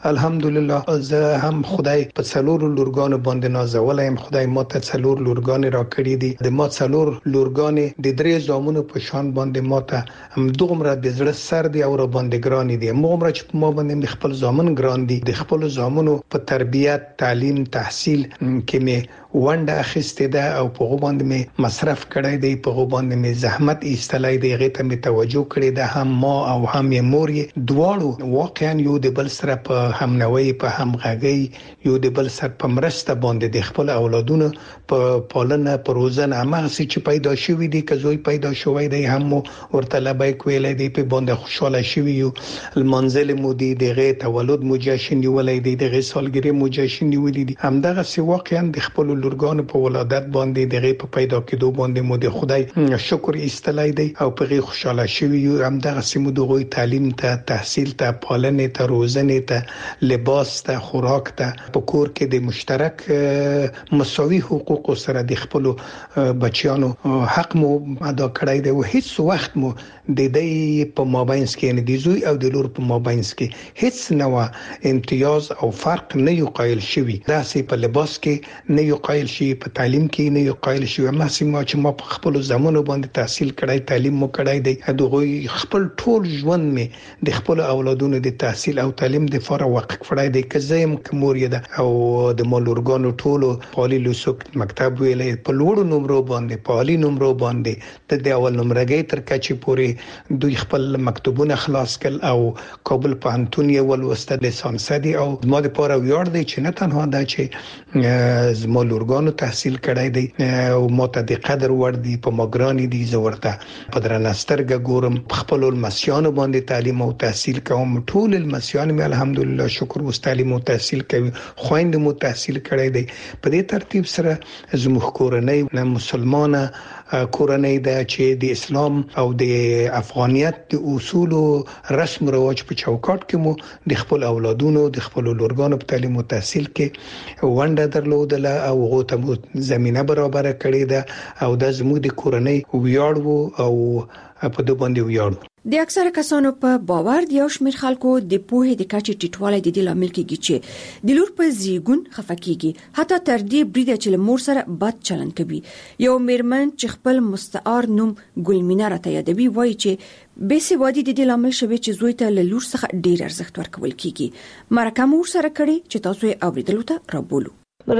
الحمدلله زه هم خدای په څلور لورګانو باندې نازولای يم. خدای ما ته څلور لورګانې را کړې دي. د ما څلور لورګانې د درې زامنو په شان باندې ما ته هم دومره د زړه سر دي او را باندې ګران دي. موږ چې ما باندې خپل زامن ګران دي. د خپل زامنو په تربیت، تعلیم، تحصیل کې مې ونده اخیسته ده او په باندې مې مصرف کړی دی، په باندې مې زحمت ایستلای دی، غیته مې توجه کړې ده. هم ما او هم یې مور یې دواړو واقعا یو د بل سره په همنوي، په همغږي، یو د بل سره په مرسته باندې د خپل اولادونو په پالنه، په روزنه هغه چې پیدا شوی دي، که زوی پیدا شوی دی هم ورته لبیک ویلای دی، په باندې خوشاله شوی یو. المنزل مودي دغه تولد مو جشن نیولای دی، دغه سالګری مو جشن نیولای دي. همدغه سی واقعا د خپل لورګانو په ولادت باندې دغه په پیدا کېدو باندې مو د خدای شکر ایستلای دی او په خوشاله شوی یو. همدغه سی مو د تعلیم ته، تحصیل ته، پالنې ته، روزنې ته، لباس ته، خوراک ته، په کور کې د مشترک مساوي حقوق سره د خپل بچیانو حق مو ادا کړی دی او هیڅ وخت مو د دې په مابینس کې نه د زوی او د لور په مابینس کې هیڅ نوع امتیاز او فرق نه یو قایل شوی. داسې په لباس کې نه یو قایل شي، په تعلیم کې نه یو قایل شي. ماسیمه چې ما په خپل زمانو باندې تحصیل کړی، تعلیم مو کړی دی، دغه خپل ټول ژوند مې د خپل اولادونو د تحصیل او تعلیم د فار وقف کړی دی. که زم کومور یې او د مولورګانو ټولو پالي لوسک مکتب ویلې په لوړو نمبر باندې، پالي نمبر باندې د اول نمبرګي تر کچې پورې دوی خپل مکتوبونه خلاص کړل او کابل پوهنتون یې ولوسته لیسانس دي. او ما د پاره ویاړ دی چې نه تنها دا چې زما لورګانو تحصیل کړی دی او ما ته د قدر ور دي، په ماګرانی دي، زورته په درنسترګه ګورم، خپل المسیانو باندې تعلیم او تحصیل کوم. ټول المسیان مې الحمدلله شکر وس تعلیم او تحصیل کوي، خويند مو تحصیل کړی دی. په دې ترتیب سره زموږ کورنۍ مسلمانه کورنۍ ده چې د اسلام او د افغانیت د اصول او رسم رواج په چوکاټ کې مو د خپل اولادونو، د خپل لورګانو په تعلیم او تحصیل کې ونده درلودله او غوته مو زمينه برابر کړې ده او د زموږ د کورنۍ ویاړ وو او په دې باندې ویاړ. د اکثره کسانو په باور دی او شمیر خلکو د پوهې د کچې ټیټوالی د دې لامل کېږي چې د لور په زیګون خفقېږي، حتی تر دې بریده چې مور سره بد چلند کوي. یو میرمن چې خپل مستعار نوم ګلمینه راته یادوي وایي چې بې سوادي د دې لامل شوی چې زوی ته له لور څخه ډیر ارزښت ورکول کېږي. مرکه مور سره کړي چې تاسو یې اوریدلو ته رابولو.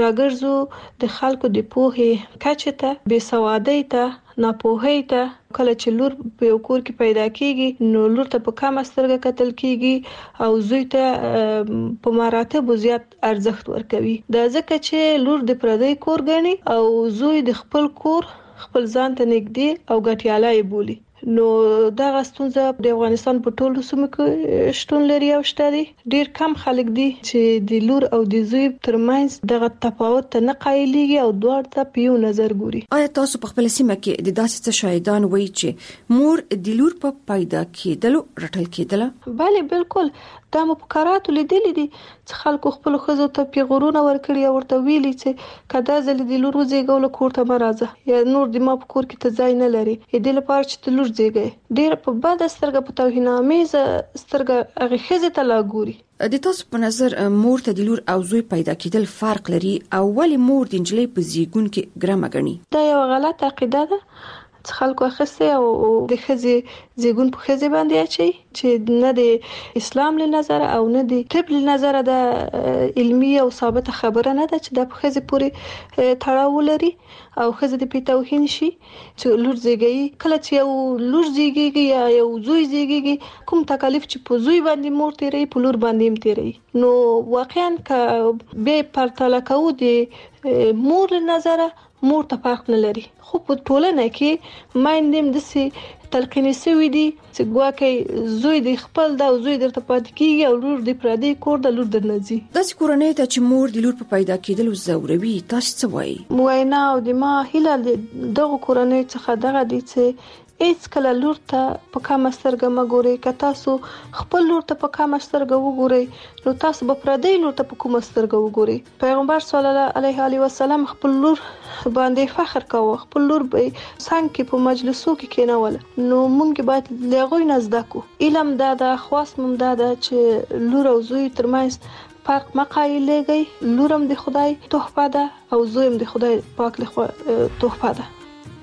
راګرځو د خلکو د پوهې کچې ته، بې سوادۍ ته، ناپوهۍ ته. کله چې لور په یو کور کې پیدا کیږي نو لور ته په کم سترګه کتل کیږي او زوی ته په مراتب زیات ارزښت ورکوي. دا ځکه چې لور د پردی کور ګڼي او زوی د خپل کور خپل ځان ته نږدې او ګټیاله بولي. نو دا غستونزه د افغانستان په ټولو سیمو کې شتون لري او شته دي. ډیر کم خلک دي چې د لور او د زوی ترمنځ دغه تفاوت ته نه قایلېږي او دوه ته په یو نظر ګوري. آیا تاسو په خپل سیمه کې د داسې څه شاهدان وایي چې مور د لور په پیدا کېدلو رټل کېدله؟ بله بالکل، دا مو په کاراتو لیدلې دي چې خلکو خپل ښځو ته پیغورونه ورکړي او ورته ویلي چې کدا ځل د لور وزېګول کور ته مرزه یا نور د ما په کور کې ته ځای نه لري. دې لپاره چې د لور زیږي ډیر په بد سترګه، په توهینامیز سترګه هغه ښځې ته لا ګوري. د تاسو په نظر مور ته د لور او زوی پیدا کېدل فرق لري او ولی مور د نجلۍ په زیږون کې ګرامه ګڼي؟ دا یو غلط عقیده ده چې خلکو اخیسته او د ښځې زیږون په ښځې باندې اچي چې نه د اسلام له نظر او نه د طب له نظر د علمي او ثابت خبره نه ده چې د ښځې پورې تړاو لري او ښځې د پیتاوهین شي چې لور زیږي. کله چې یو لور زیږي یا یو زوی زیږي کوم تکلیف چې په زوی باندې مور تیری په لور باندې هم تیری. نو واقعا که به پرتله کوو د مور له نظر مور ته فرق نه لري، خو په ټولنه کې مایندم د سي تلقیني سوي دي چې ګواکې زوی د خپل دا زوی درته پاتې کیږي او لور د پردي کور د لور درنځي. داسې کورنۍ ته چې مور د لور په پیدا کېدلو زوروي، تاسو څه وایي؟ موینا او د ما هیله دغه کورنۍ څخه دغه دي چې هیڅ کله لور ته په کم سترګه مګوري. که تاسو خپل لور ته په کم سترګه وګورئ نو تاسو به پردی لور ته په کوم سترګه وګورئ. پیغمبر صلی الله علیه وسلم خپل لور باندې فخر کاوه، خپل لور به څنګه کې په مجلسو کې کېنول. نو موږ باید لغوی نزد کو. علم دا د خاص مم دا چې لور او زوی ترمنځ فرق مقایلېږي. لورم د خدای تحفه ده او زویم د خدای پاک له تحفه ده.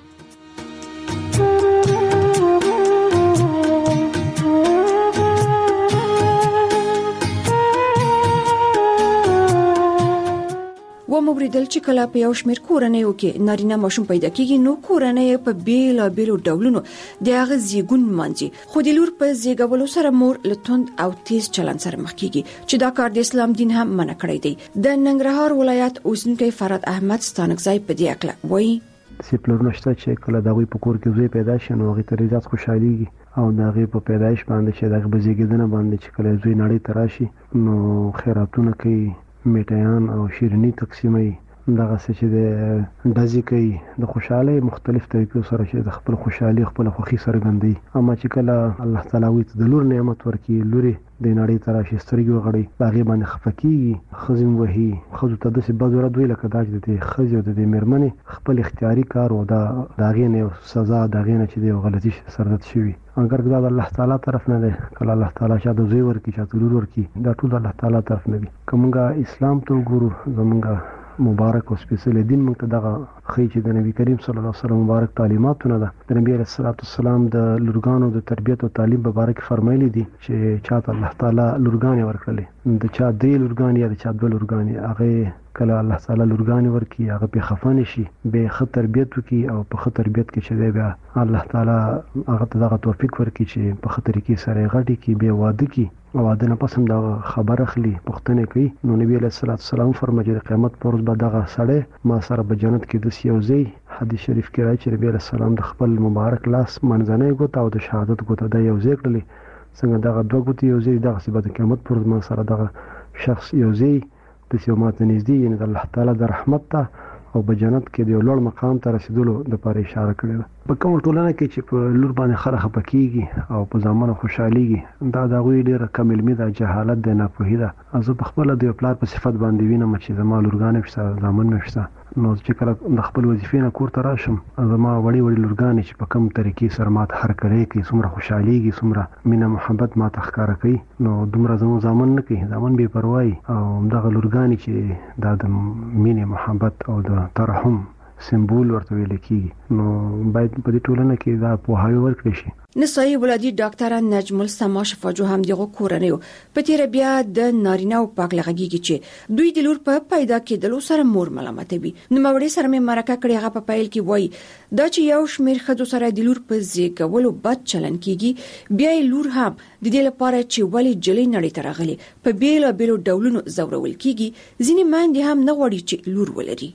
و موریدل چې کله په یو شمېر کورنیو کې نارینه ماشوم پیدا کیږي نو کورنۍ په بیلابیلو ډولونو د هغه زیږون مانځي، خو د لور په زیږولو سره مور لتوند او تیز چلند سره مخ کیږي چې دا کار د اسلام دین هم منع کړی دی. د ننګرهار ولایت اوسنکی فراد احمد ستانکزی په دې اړه وایي چې پلور نشته چې کله دغه په کور کې زوی پیدا شي نو هغه ترې زیات خوشحاليږي او دغه په پیدایش باندې چې دغه بزیږیدنه باندې چې کله زوی نړۍ ته راشي نو خیراتونه کوي، میټیان او شیرینی تقسیمي، دغه څه چې د ډزې کوي، د خوشحالۍ مختلف طریقو سره چې د خپل خوشحالي خپل خوښي څرګندوي. اما چې کله الله تعالی وي د لور نعمت ورکړي، لوري د نړۍ ته راشي سترګې وغړي، هغې باندې خفه کېږي، ښځې وهي، ښځو ته داسې بد ورد وي لکه دا چې د ښځې او د مېرمنې خپل اختیاري کار و، د هغې نه یو سزا، د هغې نه چې د یو غلطي سرزد شوي. اگر دا د الله تعالی طرف نه دی، کله الله تعالی چاته زوی ورکړي چاته لور ورکړي، دا ټول د الله تعالی طرف نه دي. که موږ اسلام ته وګورو زموږ مبارک او سپیڅلی دین موږ ته دغه ښیي چې د نبی کریم صلی الله علیه وسلم مبارک تعلیماتونه ده. د نبی علیه السلام د لورګانو د تربیت او تعلیم په باره کې فرمایلي دي چې چاته الله تعالی لورګانې ورکړلې، د چا 3 لورګانې یا د چا 2 لورګانې، هغه کله الله تعالی لورګانې ورکړي هغه په خفه نشي، به ښه تربیت وکړي او په ښه تربیت کې چې دی بیا الله تعالی هغه ته دغه توفیق ورکړي چې په ښه طریقې سره یې غټي کړي، بیا واده کړي او واده نه پس هم دغه خبر اخلي، پوښتنې کوي. نو نبی علیه السلام فرمایي چې د قیامت پر ورځ به دغه سړی ما سره په جنت کې داسې یو ځای حدیث شریف کې راځي چې نبی علیه السلام د خپل مبارک لاس منځنۍ ګوته او د شهادت ګوته د یو ځای کړلې، څنګه دغه 2 ګوتې یو ځای، دغسې به د قیامت پر ورځ ما سره دغه شخص یو ځای داسې یو ماته نږدې، یعنې د الله تعالی د رحمت ته او په جنت کې د یو لوړ مقام ته رسیدلو دپاره اشاره کړې ده. په کومه ټولنه کې چې په لور باندې خلک خفه کېږي او په زامنو خوشحالېږي، دا د هغوی ډېره کم علمي ده، جهالت دی، ناپوهي ده. زه په خپله د یو پلار په صفت باندې وینم چې زما لورګانې مې شته، زامن مې شته، نو چې کله د خپل وظیفې نه کور ته راشم زما وړې وړې لورګانې چې په کوم طریقې سره ماته هرکلی کوي، څومره خوشحالېږي، څومره مینه محبت ماته ښکاره کوي، نو دومره زموږ زامن نه کوي، زامن بې پروایي. او همدغه لورګانې چې دا د مینې محبت او د ترحم سمبول ورته ویل کېږي، نو باید په دې ټولنه کې دا پوهاوی ورکړی شي. نسایي ولادي ډاکټره نجم السما شفاجو هم دغه کورنیو په تیر بیا د نارینه او پاک لغږیږي چې دوی د لور په پیدا کېدلو سره مور ملامتوي. نو موري سره مې مرکه کړې، هغه په پیل کې وایي دا چې یو شمېر ښځو سره د لور په زیږولو بد چلن کیږي، بیا لور هم د دې لپاره چې ولې جلې نړۍ ته راغلي په بیلابیلو ډولونو زورول کیږي. ځینې میندې هم نه غواړي چې لور ولري.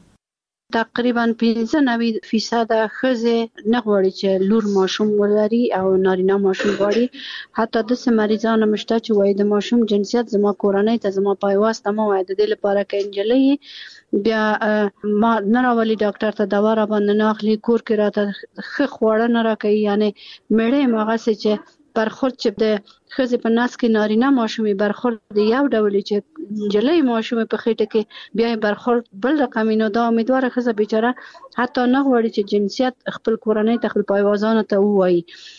تقریبا 95% ښځې نه غواړي چې لور ماشوم ولري او نارینه ماشوم غواړي. حتی د مریضانو مشته چې وایي د ماشوم جنسیت زما کورنۍ ته زما پایواسته ما وایي د دې لپاره کې انجلۍ بیا ما نه راولي ډاکټر ته دوا را باندې نه اخلي، کور کې راته ښه خواړه نه راکوي، یعنی مړې مغسې چې برخورد چې د ښځې په نس کې نارینه ماشومې برخورد د یو ډول چې نجلۍ ماشومې په خېټه کې بیا برخورد بل رقم. نو دا امیدواره ښځه بیچاره حتی نه غواړي چې جنسیت خپل کورنۍ ته خپل پایوازانو ته ووایي،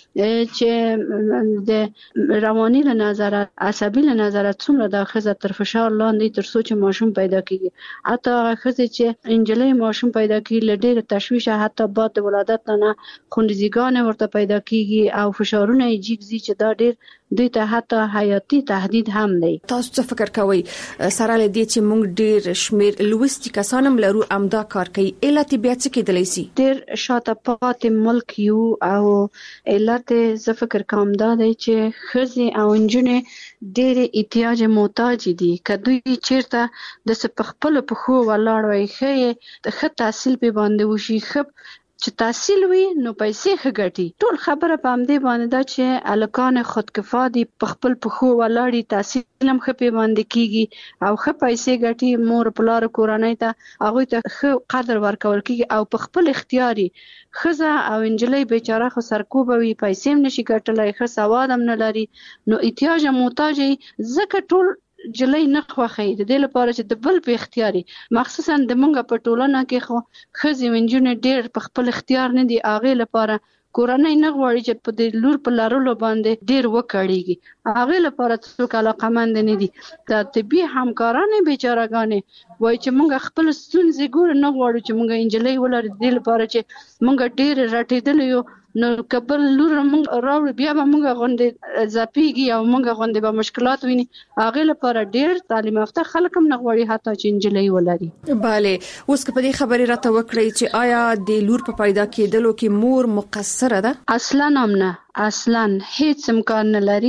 چې د رواني له نظره عصبي له نظره څومره دا ښځه تر فشار لاندې تر څو چې ماشوم پیدا کېږي. حتی هغه ښځې چې نجلۍ ماشوم پیدا کېږي له ډېره تشویشه حتی بعد د ولادت نه خونریزیګانې ورته پیدا کېږي او فشارونه یې جګ ځي چې دا ډېر دوی ته حتی حیاتي تهدید هم دی. تاسو څه فکر کوئ سره له دې چې موږ ډېر شمېر لوستي کسان هم لرو امدا کار کوي، علت بیا څه کېدلی شي؟ ډېر شاته پاتې ملک یو او علت زه فکر کوم دا دی چې ښځې او نجونې ډېرې احتیاج محتاج دي. که دوی چیرته د په خپلو پښو ولاړ وای، ښه تحصیل پې باندې وشي، ښه چې تحصیل وي نو پیسې ښه ګټي. ټول خبره په همدې باندې ده چې الکان خودکفا دي، په خپل پښو ولاړی، تحصیل هم ښه پې باندې کیږي او ښه پیسې ګټي، مور پلار کورنۍ ته هغوی ته ښه قدر ورکول کیږي او په خپل اختیاري ښځه او انجلۍ بیچاره خو سرکوبه وي، پیسې هم نشي ګټلی، ښه سواد هم نه لري، نو احتیاج محتاج ځکه ټول جلۍ نه خوښي د دې لپاره چې د بل په اختیاري، مخصوصا د مونږ په ټولنه کې خو ښځې ونجونې ډېر په خپل اختیار نه دي، هغې لپاره کورنۍ نه غواړي چې په دې لور په لرلو باندې ډېر وکړيږي، هغې لپاره څوک علاقمند نه دي. د طبي همکارانې بیچارهګانې وایي چې مونږ خپل ستونزې ګورو، نه غواړو چې مونږ انجلۍ ولرو، د دې لپاره چې مونږ ډېر راټېدلي یو، نو کبل لور مونږ راوړو بیا به مونږ غونډې ځپېږي او مونږ غونډې به مشکلات ویني، هغې لپاره ډېر تعلیم یافته خلک هم نه غواړي حتی چې انجلۍ ولري. بله، اوس که په دې خبرې راته وکړئ چې آیا د لور په پیدا کېدلو کې مور مقصره ده؟ اصلا هم نه، اصلا هیڅ امکان نه لري.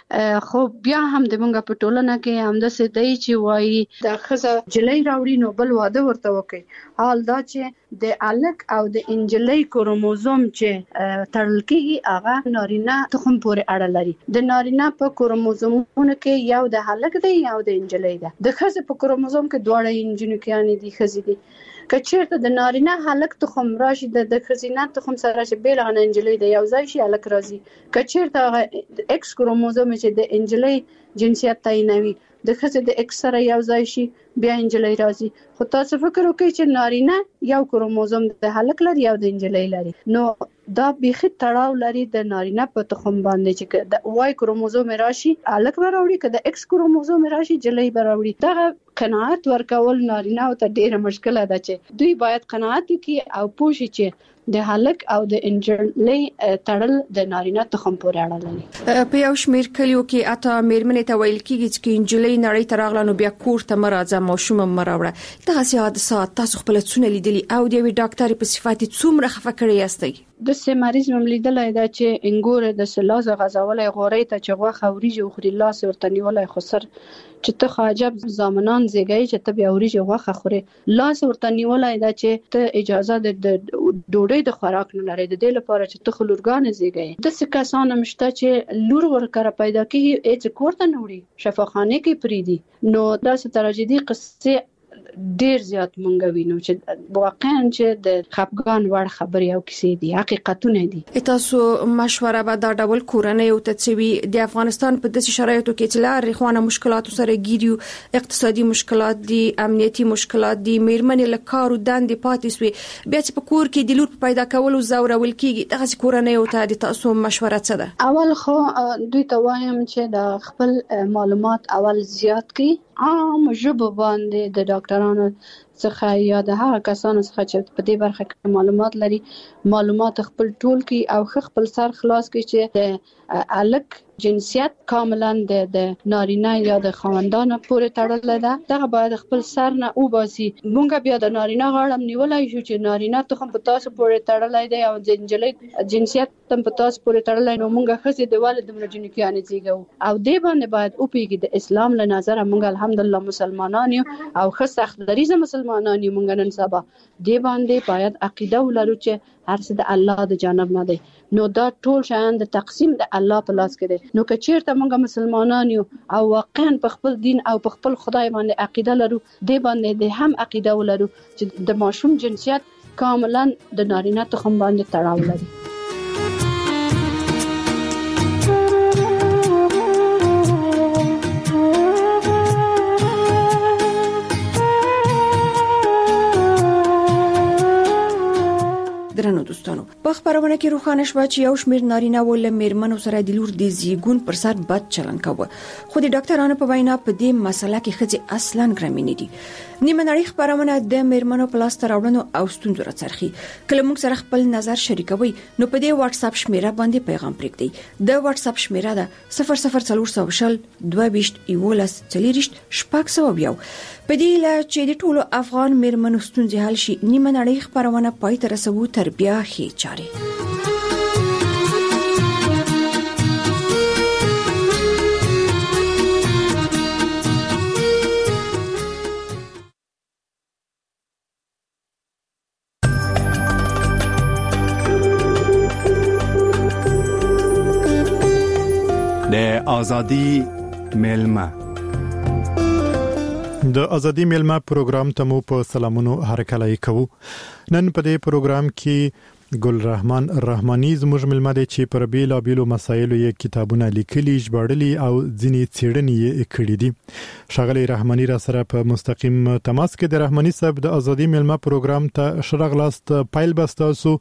خو بیا هم د مونږ په ټولنه کې همداسې دی چې وایي د ښځه جلۍ راوړي نو بل واده ورته وکړي. حال دا چې د الک او د انجلۍ کروموزوم چې تړل کېږي هغه نارینه تخم پورې اړه لري. د نارینه په کروموزومونو کې یو د هلک دی یو د انجلۍ دی، د ښځې په کروموزوم کې دواړه انجونکیانې دي، ښځې دي. که چېرته د نارینه هلک تخم راشي د ښځینه تخم سره چې بېل هغه انجلۍ د یو ځای شي هلک راځي. که چېرته هغه ایکس کروموزوم چې د انجلۍ جنسیت تعینوي د ښځې د ایکس سره یو ځای شي بیا انجلۍ راځي. خو تاسو فکر وکړئ چې نارینه یو کروموزوم د هلک لري یو د انجلۍ لري، نو دا بیخي تړاو لري د نارینه په تخم باندې چې د وای کروموزوم راشي هلک به راوړي، که د ایکس کروموزوم راشي جلۍ به راوړي. دغه قناعت ورکول نارینه ته ډیره مشکله ده چې دوی باید قناعت وکړي او پوه شي چې د هلک او د انجلۍ تړل د نارینه تخم پورې اړه لري. په یو شمېر کلیو کې اته مېرمنې ته ویل کېږي چې انجلۍ نړۍ ته راغله نو بیا کور ته مه راځه، ماشوم هم مه راوړه. دغسې حادثات تاسو خپله څونه لیدلي او د یوې ډاکټرې په صفت څومره خفه کړی یاستئ؟ داسې مریض مې لیدلی ده چې انګور د لاس غځولی غوړۍ ته چې غوښه وریجې وخوري لاس ورته نیولی، خو سر چې ته خو عجب زامنان زیږئ چې ته بیا وریجې غوښه خورې، لاس ورته نیولی ده چې ته اجازه د ډوډۍ د خوراک نه لرې، د دې لپاره چې ته خو لورګانې زیږئ. داسې کسان هم شته چې لور ورکره پیدا کېږي هېڅ کور ته نه وړي، شفاخانې کې پرېږدي. نو داسې تراژیدي قصې ډیر زیات مونږ وینو چې واقعا چې د خپګان وړ خبرې او کیسې دي، حقیقتونه دي. تاسو مشوره به دا ډول کورنۍ او تڅوي د افغانستان په داسې شرایطو کې چې لارې خوانه مشکلات سره ګیریو، اقتصادي مشکلات دي، امنیتي مشکلات دي، میرمنې له کار او دندې پاتې سوې، بیا چې په کور کې د لور په پیدا کولو زورول کېږي، دغه کورنۍ او ته د تاسو مشوره څه ده؟ اول خو دوی ته وایم چې د خپل معلومات اول زیات کړي، عام ژبه باندې د ډاکټرانو څخه یا د هغه کسانو څخه چې په دې برخه کې معلومات لري معلومات خپل ټول کړي او خپل سر خلاص کړي چې د الک جنسیت کاملا د نارینه یا د خاوندانو پورې تړلې ده. دغه باید خپل سر نه وباسي. مونږ بیا د نارینه غاړه نیولای شو چې نارینه تخم په تاسو پورې تړلې ده او د انجلۍ جنسیت تم په تاسو پورې تړلې، نو مونږ ښځې د والد د جنکیانې زیږو او دې باندې باید اوپیږي. د اسلام له نظر مونږ الحمدلله مسلمانان یو او ښه سخت دریزه مسلمانان یو. مونږ نن سبا دې باندې باید عقیده ولرو چې هر څه د الله د جانب نه دی، نو دا ټول شیان د تقسیم د الله په لاس کې دی. نو که چیرته مونږ مسلمانان یو او واقعا په خپل دین او په خپل خدای باندې عقیده لرو، دې باندې د هم عقیده ولرو چې د ماشوم جنسیت کاملا د نارینه تخم باندې تړاو لري. درنو دوستانو، په خبرونه کې روښانه شو چې یو شمېر نارینه ول میرمنو سره د لور د زیږون پر سر بد چلن کاوه، خو د ډاکټرانو په وینا په دې مسله کې ښځې اصلا ګرمې نه دي. نیمه نړۍ خبرونه د میرمنو په لاس راوړنو او ستونزو راڅرخي. کله موږ سره خپل نظر شریکوي نو په دې واتس اپ شمیره باندې پیغام پرېږدئ. د واتس اپ شمیره ده 00400 22 11 40 شپږ. په دې لا چې د ټولو افغان میرمنو ستونزې حل شي، نیمه نړۍ خبرونه پای ته رسوو تر بیا ښې چارې. ازادي میلمه. د ازادي میلمه پروګرام ته مو په سلامونو هرکلی کوو. نن په دې پروګرام کې ګل رحمان رحماني زموږ ملمه دي چې پر بیلابیلو مسایلو یې کتابونه لیکلي، ژباړلي او ځینې څېړنې یې کړې دي. ښاغلی رحماني را سره په مستقیم تماس کې د رحماني صاحب د ازادي میلمه پروګرام ته ښه راغلاست. پایل به ستاسو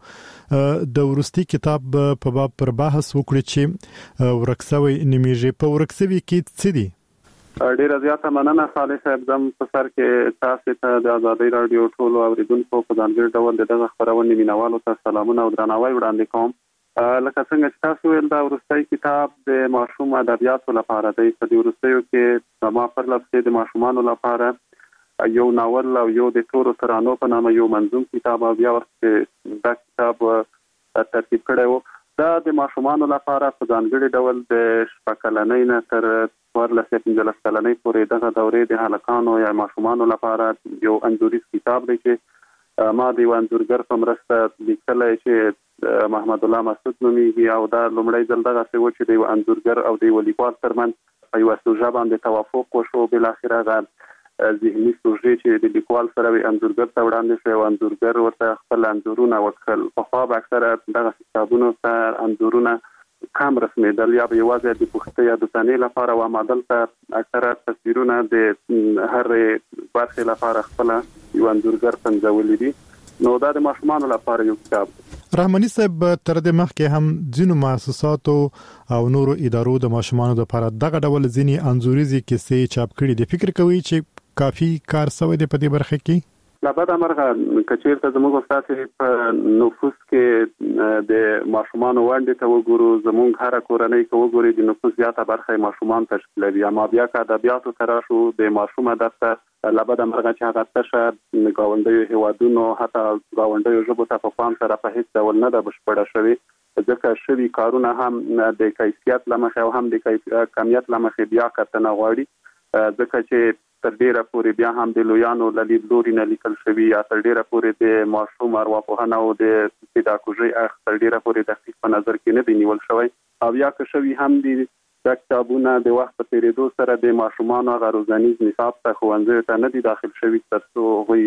د ورستي کتاب په باب پر بحث وکړو چې ورکسوي نومیږي. په ورکسوي کې څه دي؟ ډیره زیاته مننه صالح صاحب. زم په سر کې تاسو ته د ازادي رادیو ټولو اوریدونکو په ځانګړي ډول دغه خبرونه مینوالو ته سلامونه او درناوی وړاندې کوم. لکه څنګه چې تاسو ویل دا ورستي کتاب د ماشوم ادبیاتو لپاره دی. په دې ورستیو کې ما پر لاسه د ماشومانو لپاره یو ناول او یو د تورو ترانو په نامه یو منظوم کتاب او بیا ورته دا کتاب ترتیب کړی و. دا د ماشومانو لپاره په ځانګړي ډول د شپږ نه تر 14-15 کلنۍ پورې دغه دورې د هلکانو یا ماشومانو لپاره یو انځوریز کتاب دی چې ما د یو انځورګر په مرسته لیکلی چې محمد الله مسعود نومیږي او دا لومړی ځل دغسې و چې د یو انځورګر او د یو لیکوال ترمنځ په یوه سوژه باندې توافق وشو. بالاخره هغه ذهني سوژې چې د لیکوال سره وي انځورګر ته وړاندې شوی او انځورګر ورته خپل انځورونه وکړل. پخوا به اکثره دغه کتابونو ته انځورونه کم رسمیدل یا به یوازې د پوښتنې یا د تنې لپاره و، اما دلته اکثره تصویرونه د هر برخې لپاره خپل یو انځورګر پنځولي دي. نو دا د ماشومانو لپاره یو کتاب دی. رحماني صاحب تر دې مخکې هم ځینو مؤسساتو او نورو ادارو د ماشومانو لپاره دغه ډول ځینې انځوریزي کیسې چاپ کړي دي. فکر کوي چې کافي کار شوی دی په دې برخه کې؟ لابد امرغه کچیر ته زموږ استاد په نفوس کې د ماشومانو وړاندې ته وګورو، زموږ هر کورنۍ کې وګوري د نفوس زیاته برخه ماشومان تشکیلوي. اما بیا که ادبیاتو ته راشو د ماشوم دفتر لابد امرغه چې هغه تشه ګاونډیو هیوادونو حتی ګاونډیو ژبو ته په پام سره په هیڅ ډول نه ده بشپړه شوې، ځکه شوي کارونه هم د کیفیت له مخې او هم د کمیت له مخې بیا کتنه غواړي، ځکه چې تر ډیره پورې بیا هم د لویانو له لیدلوري نه لیکل شوي یا تر ډیره پورې د ماشوم ارواپوهنه او د پیداګوژي اخ تر ډیره پورې دقیق په نظر کې نه دی نیول شوی. او یا که شوي هم د کتابونه د وخت په تیریدو سره د ماشومانو هغه روزنیز نصاب ته ښوونځیو ته نه دي داخل شوي تر څو هغوی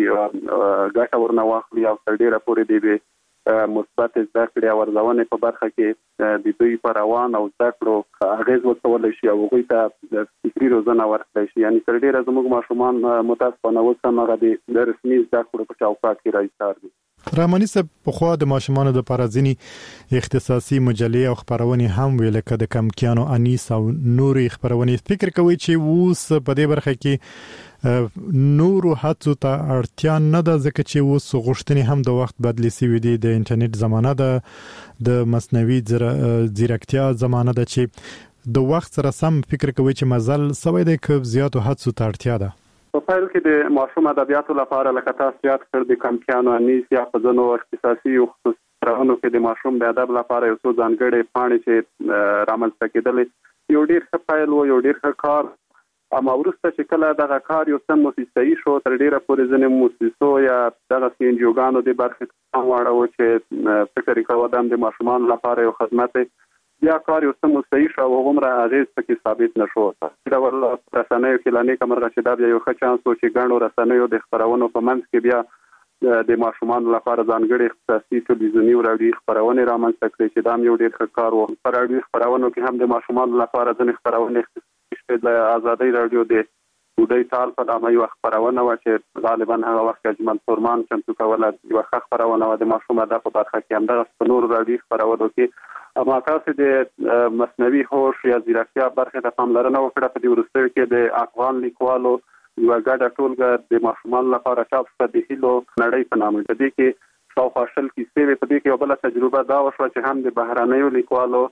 ګټه ورنه واخلي او تر ډیره پورې د مثبت زده کړې او ارزونې په برخه کې د دوی په روان او زده کړو اغېز وکولی شي او هغوی ته فکري روزنه ورکړی شي. یعنې تر ډیره زموږ ماشومان متاسفانه اوس هم هغه د رسمي زده کړو په چوکاټ کې راایستار دي. رحماني صاحب پخوا د ماشومانو لپاره ځینې اختصاصي مجلې او خپرونې هم وې لکه د کمکیانو انیس او نورې خپرونې. فکر کوي چې اوس په دې برخه کې نورو هڅو ته اړتیا نه ده ځکه چې اوس غوښتنې هم د وخت بدلې شوې دي، د انټرنیټ زمانه ده، د مصنوعي ځیرکتیا زمانه ده چې د وخت سره سم فکر کوي چې مزل سوی دی که زیاتو هڅو ته اړتیا ده؟ په پیل کې د ماشوم ادبیاتو لپاره لکه تاسو یاد کړ د کمکیانو انیس یا په ځینو اختصاصي او خصوصي خپرونو کې د ماشوم د ادب لپاره یو څو ځانګړې پاڼې چې رامنځته کېدلې یو ډېر ښه پیل و، یو ډېر ښه کار. اما وروسته چې کله دغه کار یو څه موسسه‌ایي شو تر ډیره پورې ځینې موسسو یا دغسې انجیوګانو د برخې ته هم واړوه چې فکر یې کوه دا د ماشومانو لپاره یو خدمت دی. بیا کار یو څه موسسه‌ایي شو او هغومره اغېز پکې ثابت نه شو. په ډول رسنیو کې لا نیکه مرغه چې دا بیا یو ښه چانس و چې ګڼو رسنیو د خپرونو په منځ کې بیا د ماشومانو لپاره ځانګړې اختصاصي تلویزیوني او راډیوي خپرونې رامنځته کړې چې دا هم یو ډېر ښه کار و. په راډیوي خپرونو کې هم د ماشومانو لپاره ځینې خپرونې د ازادي رادیو د بودی تال په نامه یو خپرونه و چې غالبا هغه وخت اجمل فرمان چمتو کوله، یو ښه خپرونه و د ماشوم ادب په برخه کې. همدغه په نورو راډیوي خپرونو کې اما تاسو د مصنوعي هوش یا ځیرکتیا برخه ته پاملرنه وکړه. په دې وروستیو کې د افغان لیکوالو یوه ګډه ټولګه د ماشومانو لپاره چاپ شوه د هیلو نړۍ په نامه. په دې کې شاوخوا 20 کیسې وې. په دې کې یوه بله تجربه دا وشوه چې هم د بهرنیو لیکوالو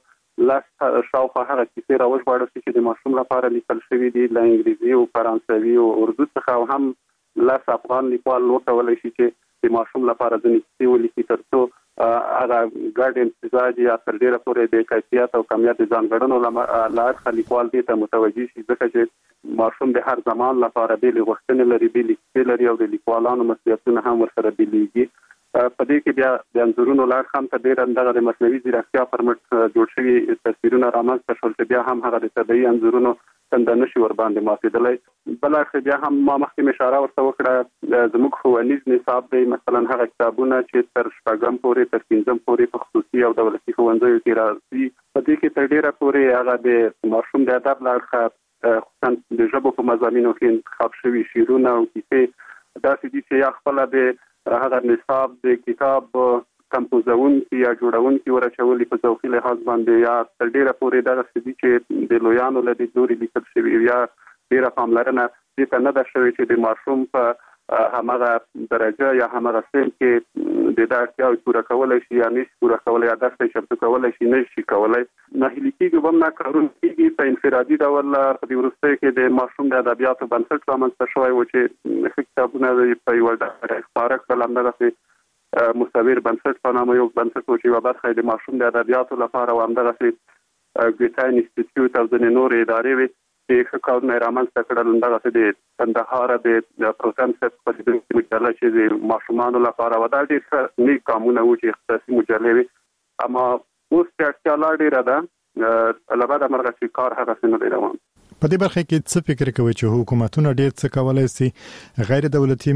شاوخوا هغه کیسې راوژباړل شي چې د ماشوم لپاره لیکل شوي دي له انګریزي او فرانسوي او اردو څخه، او هم 10 افغان لیکوال وکولی شي چې د ماشوم لپاره ځینې کیسې ولیکي تر څو هغه ګډ امتزاج یا تر ډیره پورې د کیفیت او کمیت د ځانګړنو له اړخه لیکوال دې ته متوجه شي، ځکه چې ماشوم د هر زمان لپاره بېلې غوښتنې لري، بېلې کیسې لري او د لیکوالانو مسؤلیتونه هم ورسره بېلېږي. په دې کې بیا د انځورونو لا هم ته ډېر اندغه د مصنوعي ځیرکتیا پر مټ جوړ شوي تصویرونه رامنځته شول چې بیا هم هغه د طبیعي انځورونو څنګه نشي ور باندې ماتېدلی. بل اخر بیا هم ما مخکې اشاره ورته وکړه زموږ ښوونیز نصاب دی مثلا هغه کتابونه چې تر 6 پورې تر 15 پورې په خصوصي او دولتي ښوونځیو کې راځي په دې کې تر ډېره پورې هغه د ماشوم د ادب لارښه خصوصا د ژبو په مضامینو کې انتخاب شوي شعرونه او کیسې داسې دي چې یا خپل د هغه نصاب د کتاب کمپوزونکي یا جوړونکي ورچولي په ذوقي لحاظ باندې یا تر ډېره پورې دغه څه چې د لویانو له لوري لیکل شوي یا ډېره پاملرنه دې ته نه ده شوې چې د ماشوم په همغه درجه یا همغه سن کې د اړتیاوې پوره کولی شي یا نشي پوره کولی یا درس یې چمتو کولی شي نشي کولی. ناهیلي کېږي به هم نه کارونه کېږي په انفرادي ډول په دې وروستیو کې د ماشوم د ادبیاتو بنسټ رامنځته شوی و چې ښه کتابونه په یوه ډول خپاره کړل همدغسې مصور بنسټ په نامه یو بنسټ و چې یوه برخه د ماشوم د ادبیاتو لپاره و همدغسې ګیتا انسټیټیوټ او ځینې نورې ادارې وې چې ښه کارونه یې رامنځته کړل. همدغسې د کندهار د پروګرام صاحب خپرېدونکې مجله چې د ماشومانو لپاره و دا ډېر ښه نیک کامونه وو چې اختصاصي مجلې وې اما اوس چې اړتیا لا ډېره ده له بده مرغه چې کار هغسې نه دی روان. په دې برخه کې څه فکر کوي چې حکومتونه ډېر څه کولای شي غیر دولتي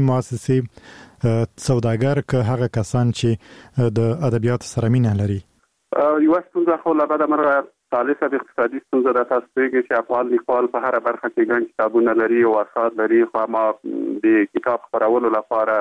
مؤسسې سوداګر که هغه کسان چې د ادبیاتو سره مینه لري؟ یوه ستونزه خو له بده مرغه ثالثه د اقتصادي ستونزه ده. تاسو پوهېږئ چې افغان لیکوال په هره برخه کې ګڼ کتابونه لري او اثار لري خو اما د کتاب خپرولو لپاره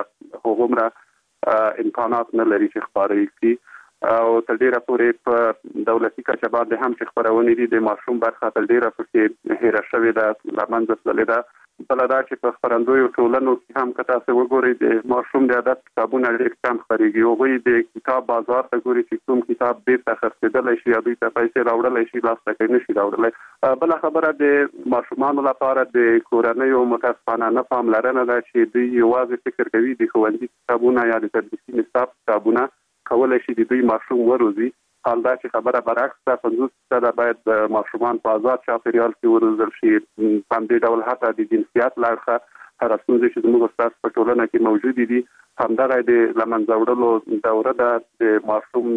هغومره امکانات نه لري چې خپاره یې کړي او تر ډېره پورې په دولتي کچه باندې هم چې خپرونې دي د ماشوم برخه تر ډېره پکې هېره شوې ده له منځه تللې ده. بله دا چې په خپرندویو ټولنو کې هم که تاسو وګورئ د ماشوم د ادب کتابونه ډېر کم خپرېږي. هغوی د کتاب بازار ته ګوري چې کوم کتاب بیرته خرڅېدلی شي یا دوی ته پیسې راوړلی شي لاس ته کوي نشي راوړلی. بله خبره د ماشومانو لپاره د کورنیو متاسفانه نه پاملرنه ده چې دوی یوازې فکر کوي د ښوونځي کتابونه یا د تدریسي نصاب کتابونه کولی شي د دوی ماشوم وروزي. حال دا چې خبره برعکس ده 50% باید د ماشومان په آزاد چاپیریال کې وروزل شي. په همدې ډول حتی د جنسیت له اړخه هغه ستونزې چې زموږ ستاسو په ټولنه کې موجودې دي همدغه د له منځه وړلو دوره ده. د ماشوم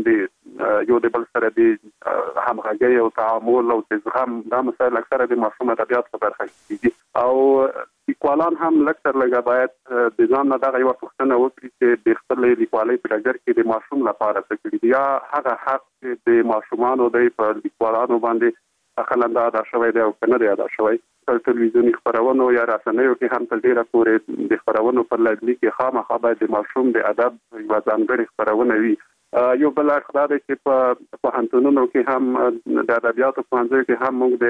د یو د بل سره د همغږۍ او تعامل او د زغم دا مسایل اکثره د ماشوم ادبیات په برخه کې کېږي او لیکوالان هم لږ تر لږه باید د ځان نه دغه یوه پوښتنه وکړي چې د خپلې لیکوالۍ په ډګر کې د ماشوم لپاره څه کړي دي یا هغه حق چې د ماشومانو دی په لیکوالانو باندې اقلا ادا شوی دی او که نه دی ادا شوی. په تلویزیوني خپرونو یا رسنیو کې هم تر ډېره پورې د خپرونو پر لړلي کې خامخا باید د ماشوم د ادب یوه ځانګړې خپرونه وي. یو بل اړخ دا دی چې په پوهنتونونو کې هم د ادبیاتو پوهنځیو کې هم موږ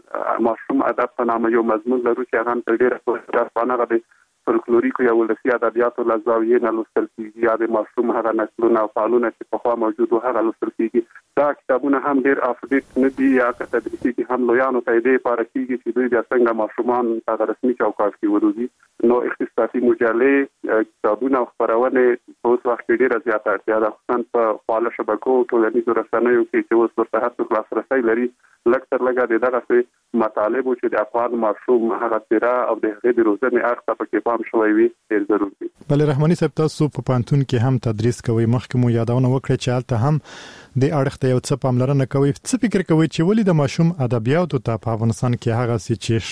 د ماشوم ادب په نامه یو مضمون لرو چې هغه هم تر ډېره پورې هغه د فولکلوریکو یا ولسي ادبیاتو له زاویې نه لوستل کېږي یا د ماشوم هغه نسلونه او فعلونه چې پخوا موجود وو هغه لوستل کېږي. دا کتابونه هم ډېر اپډیټ نه دي یا که تدریسي کې هم لویانو ته دې لپاره کېږي چې دوی بیا څنګه ماشومان هغه رسمي چوکاټ کې وروزي. نو اختصاصي مجلې کتابونه او خپرونې په اوس وخت کې ډېره زیاته اړتیا ده خصوصا په خواله شبکو ټولنیزو رسنیو کې چې اوس ورته هر څوک لاسرسی لري. لږ تر لږه د دغسې مطالبو چې د افغان ماشوم هغه څېره او د هغې د روزنې اړخ ته پکې پام شوی وي ډېر ضرور دي. بله رحماني صاحب تاسو په پوهنتون کې هم تدریس کوئ مخکې مو یادونه وکړه چې هلته هم د اړخ ته یو څه پاملرنه کوئ. څه فکر کوئ چې ولې د ماشوم ادبیاتو ته په افغانستان کې هغسې چې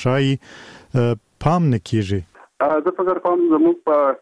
شایي پام نه کېږي؟ زه فکر کوم زموږ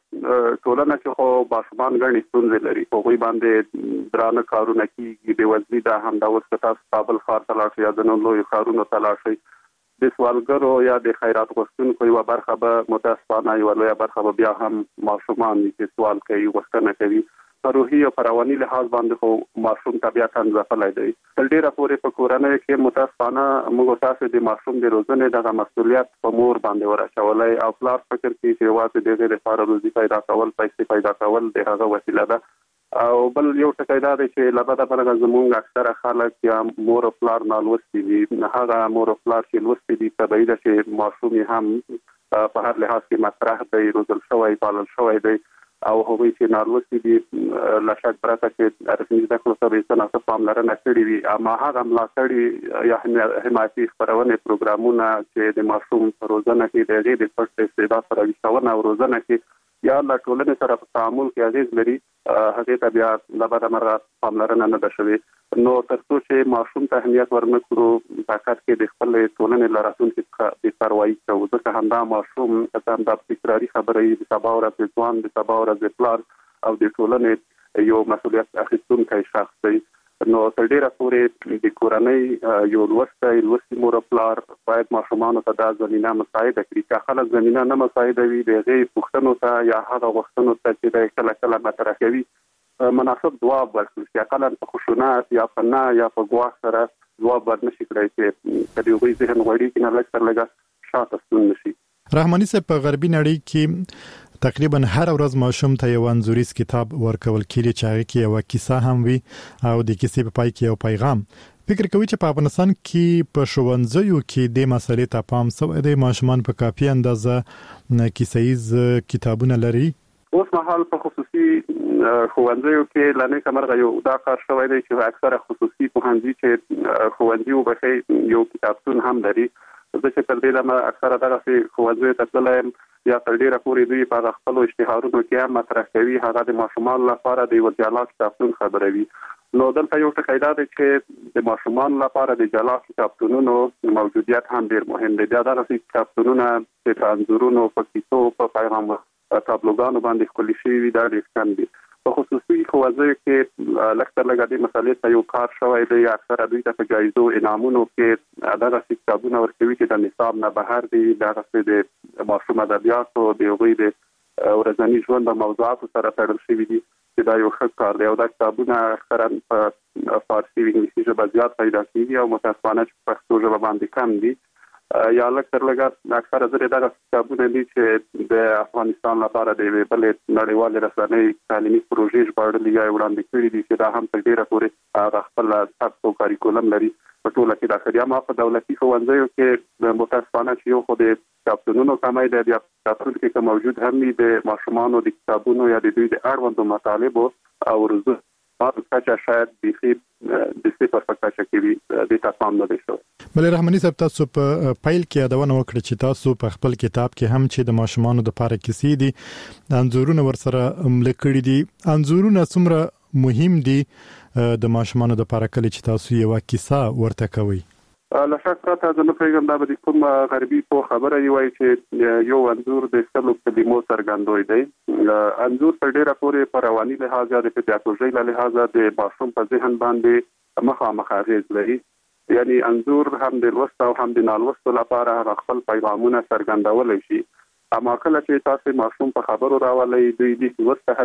په ټولنه کې خو ماشومان ګڼې ستونزې لري. هغوی باندې درانه کارونه کېږي بېوزلي ده. همدا اوس که تاسو کابل ښار ته لاړ شئ یا ځینو لویو ښارونو ته لاړ شئ د سوالګرو یا د خیرات غوښتونکو یوه برخه به متاسفانه یوه لویه برخه به بیا هم ماشومان دي چې سوال کوي غوښتنه کوي. په روحي او په رواني لحاظ باندې خو ماشوم طبیعتا ځپلی دی. تر ډېره پورې په کورنیو کې متاسفانه موږ تاسو د ماشوم د روزنې دغه مسؤلیت په مور باندې ورچولی او پلار فکر کوي چې یوازې د هغې لپاره روزي پیدا کول پیسې پیدا کول د هغه وسیله ده. او بل یو ټکی دا دی چې له بده مرغه زموږ اکثره خلک یا مور او پلار نالوستي دي. هغه مور او پلار چې لوستي دي طبیعي ده چې ماشوم یې هم په هر لحاظ کې مطرح دی روزل شوی پالل شوی دی او هغوی چې نالوستي دي له شک پرته چې رسمي زده کړو ته به یې څه ناڅه پاملرنه کړې وي اما هغه ملاتړي یا حمایتي خپرونې پروګرامونه چې د ماشوم په روزنه کې د هغې د پټ استعداد سره ویښونه او روزنه کې یا له ټولنې سره په تعامل کې اغیز لري هغه ته بیا د بدمره پاملرنه نه ده شوې. نو ترڅو چې ماشوم ته اهمیت ورنکړو فقط کې د خپل ټولنې لراتونکو څخه د پروايي کوو ځکه همدا ماشوم چې د تکراری خبرې د سبا ورځ ځوان د سبا ورځ پلار او د ټولنې یو مسؤلیت اخیستونکی شخص دی. نو تر ډیره پورې د کورنۍ یو لوستي مور پلار باید ماشومان ته د زمينه مساعده کړي. که خلک زمينه نه مساعده وي د غي پښتنو ته یا هغه وختونو ته چې د کله مطرح کوي مناسب جواب ورکړي چې کله په خشونت یا په نه یا په ګواښ سره جواب ورنشي کړی چې کله وي ذهن غوړي کې نه لږ شاته ستون نشي. رحماني صاحب په غربي نړۍ کې تقریبا هر ورځ ماشوم ته یو انځوریز کتاب ورکول کېږي چې هغه کې یو کیسه هم وي او د کیسې په پای کې یو پیغام. فکر کوي چې په افغانستان کې په ښوونځیو کې د مسلې ته پام شوی دی؟ ماشومان په کافي اندازه کیسه‌ایز کتابونه لري؟ اوس مهال په خصوصي ښوونځیو کې لنې کمرغه یو دا کار شوی دی چې اکثره خصوصي پوهنځي چې ښوونځي وبخې یو کتابتون هم لري. ځکه تر دې دمه اکثره دغه ښوونځي ته تلل یا تر ډیره پورې دوی په خپل اشتهارونو کې هم مطرح کوي هغه د ماشومان لپاره د وجاله کتابتون خبروي. نو دلته یو ټکی دا دی چې د ماشومان لپاره د جلا کتابتونونو موجودیت هم ډیر مهم دی. دا د کتابتونونو د انځورونو په کیسو په پیغام تابلوګانو باندې خپل شي دا ډیر کم دي. په خصوصي ښوونځیو کې لکه د مسلې ته یو کار شوی دی. اکثره دوی ته په جایزو انعامونو کې دغه کتابونه ورکوي چې د نصاب نه بهر دي. دغه د ماشوم ادبیاتو د غوي د ورځني ژوند د موضوعاتو سره تړل شوی دي چې دا یو ښه کار دی او دا کتابونه اکثرا په فارسي او انګلیسي ژبه زیات پیدا کیږي او متاسفانه په پښتو ژبه باندې کم دي. یا لکه اکثره زره دغه کتابونه دي چې د افغانستان لپاره د بل نړیوال رسنۍ تعلیمي پروژې جوړول یا وړاندې کړي دي چې دا هم تر ډیره پورې خپل سبق کاریکولم لري په ټوله کې داخلي ما په دولتي ښوونځیو کې متاسفانه چې یو خو د کتابتونونو کمای دی یا کتابتون کې موجود هم د ماشومانو د کتابونو یا د دوی د اړوندو مطالبو او رزو کچا شاید بيخي د صفر په کچا کې وي د تاسو نه دي شو. بل رحماني صاحب تاسو په پایل کې یادونه وکړه چې تاسو په خپل کتاب کې هم چې د ماشومانو د لپاره کیسې دي انځورونه ورسره ملکړي دي. انځورونه څومره مهم دي د ماشومانو د لپاره کله چې تاسو یو کیسه ورته کوي؟ لکه پرته د پیغام د بده کوم غربي په خبره وایي چې یو انځور د څلو کلمو څرګندوي دی. انځور په ډیره پورې په رواني لحاظ د پیداکوژي له لحاظ د ماشوم په ذهن باندې مخامخ اغیز لري. یعنی انځور هم د لوست او هم د نالوست لپاره خپل پیغامونه څرګندول شي. اما کله چې تاسو ماشوم په خبرو راولي دوی د ورته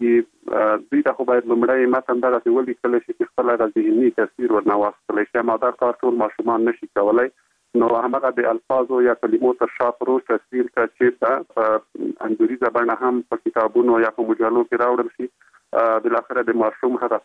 هڅيږي دوی ته خو باید لمړی متن دغه ولي کله چې خپل غذهني تاثیر ورنواستل شي ما دا کار ټول ماشومان نشي کولای. نو هغه د الفاظو یا کلمو تر شا پروت تصویر کا چې انګریزي باندې هم په کتابونو یا په مجلو کې راوړل شي. بل اخر د ماشوم هغه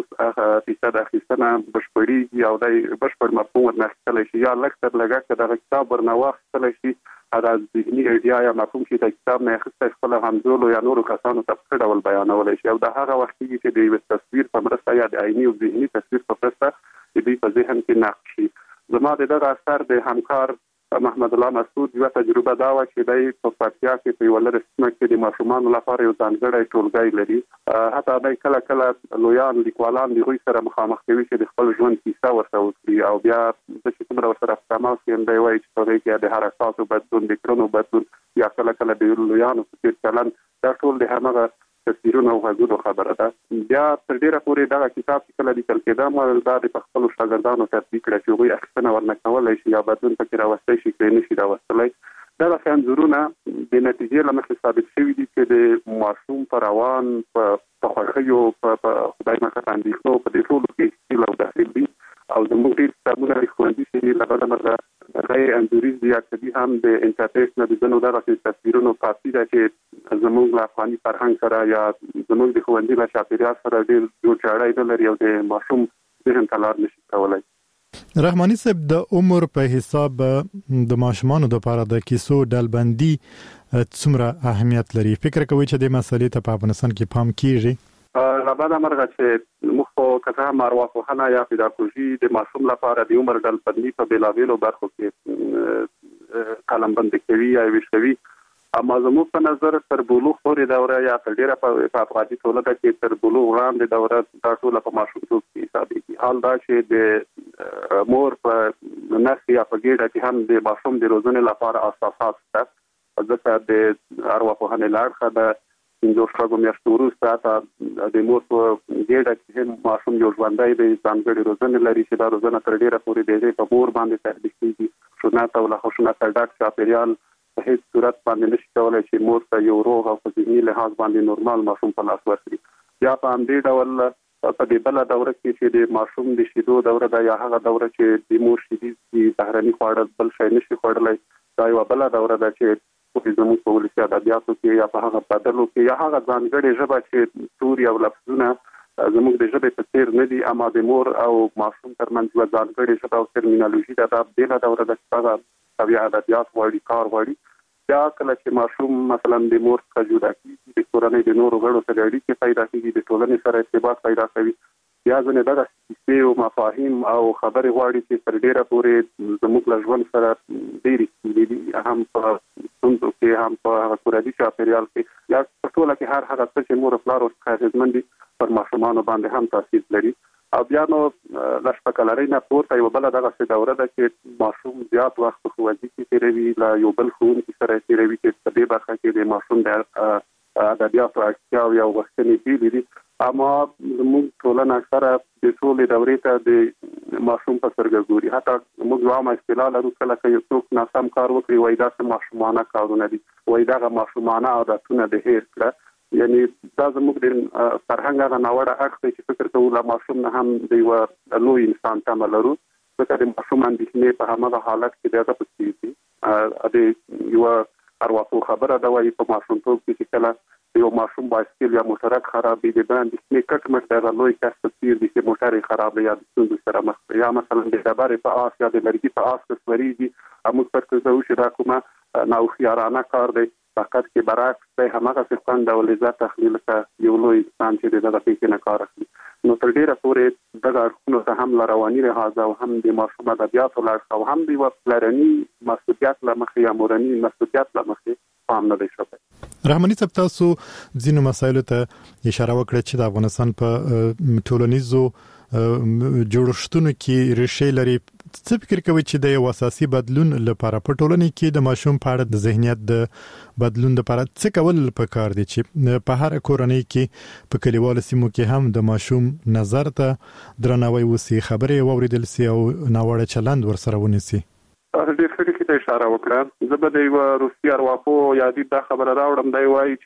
50% اخیستنه بشپړي او د بشپړ مفهوم ورنښتل شي یا لکه لګه د کتاب ورنواستل شي. هغه ذهني ایډیا یا مفهوم چې د کتاب نه اخیسته خپل همزولو یا نورو کسانو ته په ډول بیانول شي او د هغه وخت کې چې د تصویر په مرسته یا د عیني او ذهني تصویر په مرسته د دې په ذهن کې نقش شي. زما دغه اثر د همکار محمد الله مسعود یو تجربه دا و چې د په پاتیا کې په ولر سیمه کې د ماشومان لپاره یو ځانګړی ټولګی لري. حتی د کله لویان لیکوالان د غوي سره مخامخ کوي چې د خپل ژوند کیسه ورته وکړي او بیا د څومره سره تماس کې دی وایي چې په کې د حرکاتو بدلون د کړنو بدلون یا کله د لویانو په چلن دا ټول د هغه تصویرونه او غږونو خبره ده. بیا تر ډیره پورې دا کتاب چې کله لیکل کېده ما دا د خپل شاګردانو تطبیق کړی چې غوي اخیستنه ورنکولای شي یا بدلون پکې راوستي شي کې نشي راوستلای. دا څنګهونه د نتیجې لمخې ثابت شوی دي چې د ماشوم پر روان په خوښیو په خدای مکه اندېښنو په دې ټولو کې له داخل دي او زموږ ډیر کتابونه لیکل دي لکه مرغه غیر انځوریز یا کدي هم د انټرنیټ نه د زنو دغه تصویرونو پاتې ده چې زموږ افغاني فرهنګ سره یا زموږ د خوندې له چاپیریال سره ډیر جوړ چاړای نه لري او د ماشوم ذهن تلار نشي کولای. رحماني صاحب د عمر په حساب د ماشومانو د لپاره د کیسو ډلبندي څومره اهمیت لري؟ فکر کوي چې د مسلې ته په افغانستان کې پام کیږي؟ لبدا مرغه چې مخ کته مارواخونه یا پیداکوژي د ماشوم لپاره د عمر ډلبندي په بلاویلو برخو کې قلمبند کوي یا وشوي اما زموږ په نظر تر بلوغ پورې دوره یا تر ډیره په افغاني ټولنه کې تر بلوغ وړاندې دوره دا ټول په ماشومتوب کې حسابېږي. حال دا چې د مور په نس یا په ګېډه کې هم د ماشوم د روزنې لپاره اساسات شته، ځکه د ارواپوهنې له اړخه د 15 میاشتو وروسته د مور په ګېډه کې هم ماشوم یو ژوندی دی، ځانګړې روزنه لري چې دا روزنه تر ډیره پورې د هغې په مور باندې تطبیق کېږي. خشونت او له خشونت ډک چاپېریال په هیڅ صورت باندې نشي کولای چې مور ته یو روغ او په ذهني لحاظ باندې نورمال ماشوم په لاس ورکړي. یا په همدې ډول په دې بله دوره کې چې د ماشوم د شیدو دوره ده یا هغه دوره چې د مور شیدې بهرني خواړه بل شی نشي خوړلی، دا یوه بله دوره ده چې زموږ په ولسي ادبیاتو کې یا په هغه بدلو کې یا هغه ځانګړې ژبه چې توري او لفظونه زموږ د ژبې په څیر نه دي، اما د مور او ماشوم ترمنځ یوه ځانګړې ژبه او ترمینالوژي ده، دا بېله دوره ده چې هغه طبیعي ادبیات غواړي، کار غواړي. یا کله چې ماشوم مثلا د مور څخه جدا کېږي، د کورنۍ د نورو غړو سره اړیکې پیدا کېږي، د ټولنې سره ارتباط پیدا کوي، یا ځینې دغه کیسې او مفاهیم او خبرې غواړي چې تر ډېره پورې زموږ له ژوند سره ډېرې ستونزې دي، هم په ستونزو کې هم په هغه کورني چاپېریال کې، یا په ټوله کې هر هغه څه چې مور او پلار ورڅخه اغېزمن دي پر ماشومانو باندې هم تاثیر لري. او بیا نو له شپږکلنۍ نه پورته یوه بله دغسې دوره ده چې ماشوم زیات وخت په ښوونځي کې تېروي، له یو بل ښوونکي سره یې تېروي چې په دې برخه کې د ماشوم د ادبیاتو اړتیاوې او غوښتنې بېلې دي. اما زموږ ټولنه اکثره د ټولې دورې ته د ماشوم په سترګه ګوري. حتی موږ یوه عامه اصطلاح لرو، کله که یو څوک ناسم کار وکړي وایي دا څه ماشومانه کارونه دي، وایي دغه ماشومانه عادتونه د هېر کړه. یعنی دا زموږ د فرهنګ هغه ناوړه اړخ دی چې فکر کوو له ماشوم نه هم د یوه لوی انسان تمه لرو، ځکه د ماشوم اندېښنې په همغه حالت کې د هغه په څېر دي. د یوه ارواپوه خبره ده، وایي په ماشومتوب کې چې کله یو ماشوم بایسکل یا موټرک خراب وي، د ده اندېښنې کټ مټ د هغه لوی کس په څېر دي چې موټر یې خراب دی یا د ستونزو سره مخ دی، یا مثلا د ډبرې په آس یا د لرګي په آس سورېږي، موږ فکر کوو چې دا کومه ناهوښیارانه کار دی، فقط کې برعکس دی، همغسې خوند او لذت اخلي لکه یو لوی انسان چې د دغه پېښې نه کار اخلي. نو تر ډېره پورې دغه اړخونو ته هم له رواني لحاظ او هم د ماشوم ادبیاتو له اړخه او هم د یوه پلرني مسؤلیت له مخې یا مورني مسؤلیت له مخې پام نه دی شوی. رحماني صاحب، تاسو ځینو مسایلو ته اشاره وکړه چې د افغانستان په ټولنیزو جوړښتونو کې ریښې لري. څه فکر کوي چې د یو اساسي بدلون لپاره په ټولنه کې د ماشوم په اړه د ذهنیت د بدلون لپاره څه کول پکار دي چې په هر کورنۍ کې په کلیوالو سیمو کې هم د ماشوم نظر ته درناوی وسی، خبرې واوریدل سي او ناوړه چلند ورسره ونیسي؟ ډېر ښه ټکي ته اشاره وکړه. زه به د یوه روسي ارواپوه یادي دا خبره راوړم، دی وایي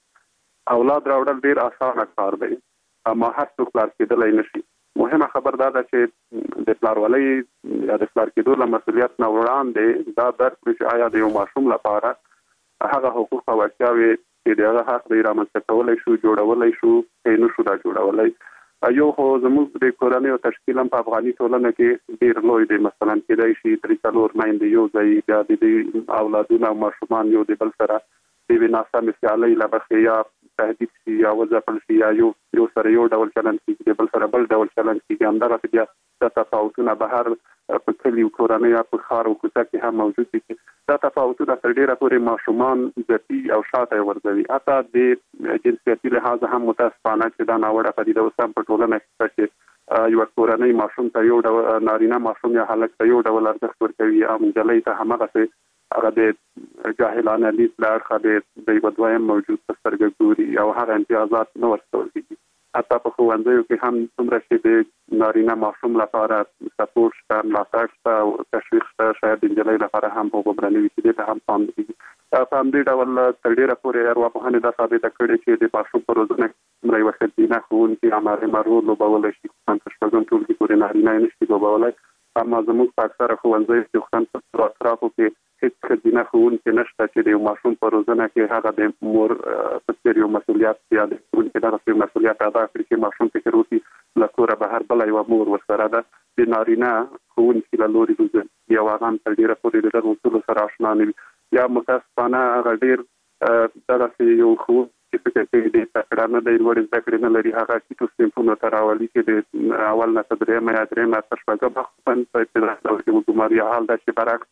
چې اولاد راوړل ډېر اسانه کار دی، اما هر څوک پلار کېدلی نشي. مهمه خبر دا ده چې د پلارولۍ یا د پلار کېدو له مسؤلیت نه وړاندې دا درک کړو چې آیا د یو ماشوم لپاره هغه حقوق او اړتیاوې چې د هغه حق دی رامنځته کولی شو، جوړولی شو، که نه شو دا جوړولی. یو خو زموږ د کورنۍ او تشکیل هم په افغاني ټولنه کې ډېر لوی دی، مثلا کېدای شي 3-4 میندې یو ځای، بیا د دې اولادونه او ماشومان یو د بل سره د یوې ناسمې سیالۍ له مخې یا تهدید شي یا وځپل شي یا یو سره یو ډول چلند کېږي، د بل سره بل ډول چلند کېږي. همدغسې بیا دا تفاوتونه بهر په کلي او کورنۍ یا په ښار او کوڅه کې هم موجود دي. دا تفاوتونه تر ډېره پورې ماشومان ځپي او شاته یې ورځوي. حتی د جنسیتي لحاظه هم متاسفانه چې دا ناوړه پدیده اوس هم په ټولنه کې شته چې یوه کورنۍ ماشوم ته یو ډول، نارینه ماشوم یا هلک ته یو ډول ارزښت ورکوي او نجلۍ ته همغسې هغه د جاهلانه لید له اړخه د یوه دویم موجود په سترګه ګوري او هغه امتیازات نه ورکول کېږي. حتی په ښوونځیو کې هم څومره چې د نارینه ماشوم لپاره سپورټ شته، ملاتړ شته او تشویق شته، شاید د نجلۍ لپاره هم هغومره نه وي چې دې ته هم پام نه کېږي. په همدې ډول تر ډېره پورې ارواپوهنې دا ثابته کړې چې د ماشوم په روزنه کې څومره یوه ښځینه ښوونکې هماغومره رول لوبولی شي، خصوصا په شپږم ټولګي پورې نارینه یې نه شي لوبولی. اما زموږ په اکثره ښوونځیو کې خصوصا په اطرافو کې هیڅ ښځینه ښوونکې نشته چې د یو ماشوم په روزنه کې هغه د مور په څېر یو مسؤلیت یا د ښوونکي دغسې مسؤلیت ادا کړي چې ماشوم فکر وکړي له کوره بهر بله یوه مور ورسره ده. د نارینه ښوونکي له لوري روزنې یو هغه هم تر ډېره پورې د دغو اصولو سره اشنا نه وي، یا متاسفانه هغه ډېر دغسې یو ښوونکی چې فکر کوي ډېر تکړه نه دی، لوړې زده کړې نه لري، هغه ټیټو صنفونو ته راولي چې د اول نه تر درېیمه یا درېیمه تر شپږمه خصوصا په ابتدایي دور کې وګماري. حال دا چې برعکس